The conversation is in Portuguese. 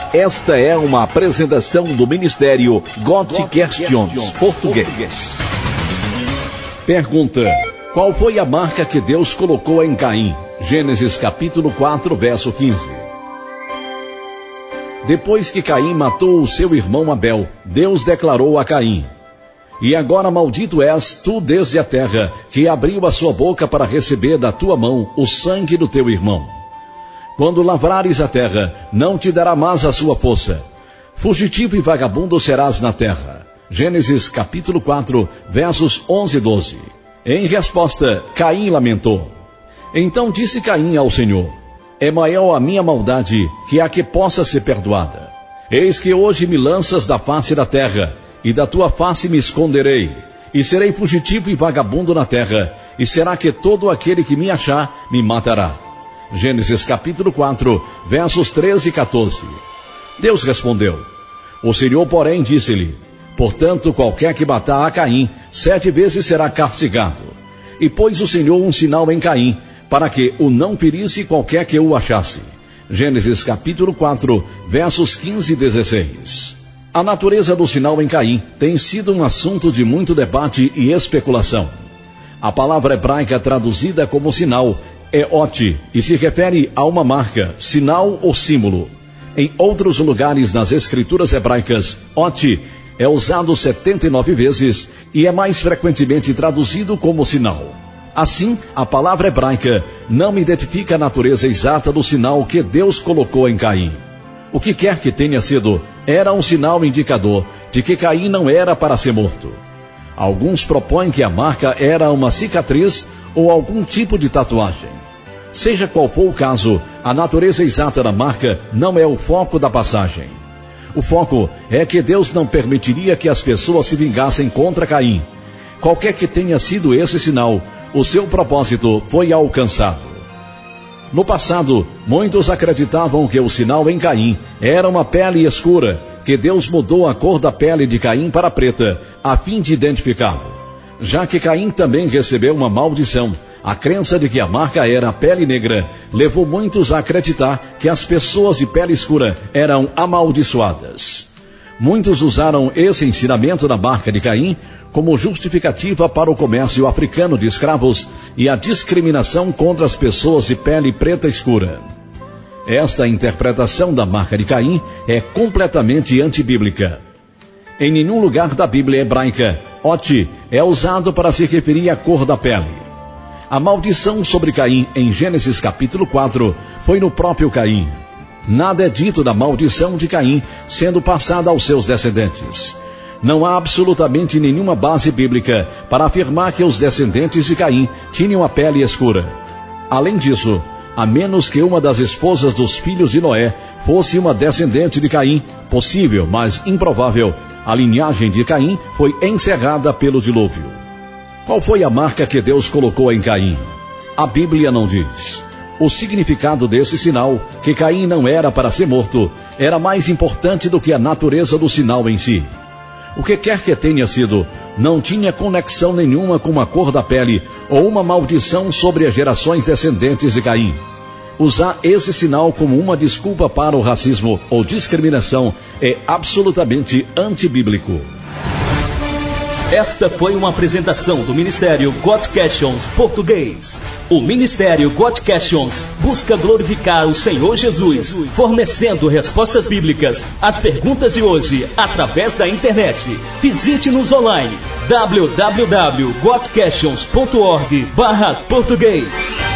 Esta é uma apresentação do Ministério God Questions Português. Pergunta: qual foi a marca que Deus colocou em Caim? Gênesis capítulo 4, verso 15. Depois que Caim matou o seu irmão Abel, Deus declarou a Caim: e agora maldito és tu desde a terra, que abriu a sua boca para receber da tua mão o sangue do teu irmão. Quando lavrares a terra, não te dará mais a sua força. Fugitivo e vagabundo serás na terra. Gênesis capítulo 4, versos 11 e 12. Em resposta, Caim lamentou. Então disse Caim ao Senhor: é maior a minha maldade que a que possa ser perdoada. Eis que hoje me lanças da face da terra, e da tua face me esconderei, e serei fugitivo e vagabundo na terra, e será que todo aquele que me achar me matará. Gênesis capítulo 4, versos 13 e 14. Deus respondeu. O Senhor, porém, disse-lhe: portanto, qualquer que matar a Caim, 7 vezes será castigado. E pôs o Senhor um sinal em Caim, para que o não ferisse qualquer que o achasse. Gênesis capítulo 4, versos 15 e 16. A natureza do sinal em Caim tem sido um assunto de muito debate e especulação. A palavra hebraica traduzida como sinal é ot, e se refere a uma marca, sinal ou símbolo. Em outros lugares nas escrituras hebraicas, ot é usado 79 vezes e é mais frequentemente traduzido como sinal. Assim, a palavra hebraica não identifica a natureza exata do sinal que Deus colocou em Caim. O que quer que tenha sido, era um sinal indicador de que Caim não era para ser morto. Alguns propõem que a marca era uma cicatriz ou algum tipo de tatuagem. Seja qual for o caso, a natureza exata da marca não é o foco da passagem. O foco é que Deus não permitiria que as pessoas se vingassem contra Caim. Qualquer que tenha sido esse sinal, o seu propósito foi alcançado. No passado, muitos acreditavam que o sinal em Caim era uma pele escura, que Deus mudou a cor da pele de Caim para preta, a fim de identificá-lo. Já que Caim também recebeu uma maldição, a crença de que a marca era a pele negra levou muitos a acreditar que as pessoas de pele escura eram amaldiçoadas. Muitos usaram esse ensinamento da marca de Caim como justificativa para o comércio africano de escravos e a discriminação contra as pessoas de pele preta escura. Esta interpretação da marca de Caim é completamente antibíblica. Em nenhum lugar da Bíblia hebraica, ot é usado para se referir à cor da pele. A maldição sobre Caim em Gênesis capítulo 4 foi no próprio Caim. Nada é dito da maldição de Caim sendo passada aos seus descendentes. Não há absolutamente nenhuma base bíblica para afirmar que os descendentes de Caim tinham a pele escura. Além disso, a menos que uma das esposas dos filhos de Noé fosse uma descendente de Caim, possível, mas improvável, a linhagem de Caim foi encerrada pelo dilúvio. Qual foi a marca que Deus colocou em Caim? A Bíblia não diz. O significado desse sinal, que Caim não era para ser morto, era mais importante do que a natureza do sinal em si. O que quer que tenha sido, não tinha conexão nenhuma com a cor da pele ou uma maldição sobre as gerações descendentes de Caim. Usar esse sinal como uma desculpa para o racismo ou discriminação é absolutamente antibíblico. Esta foi uma apresentação do Ministério God Questions Português. O Ministério God Questions busca glorificar o Senhor Jesus, fornecendo respostas bíblicas às perguntas de hoje através da internet. Visite-nos online www.godquestions.org/português.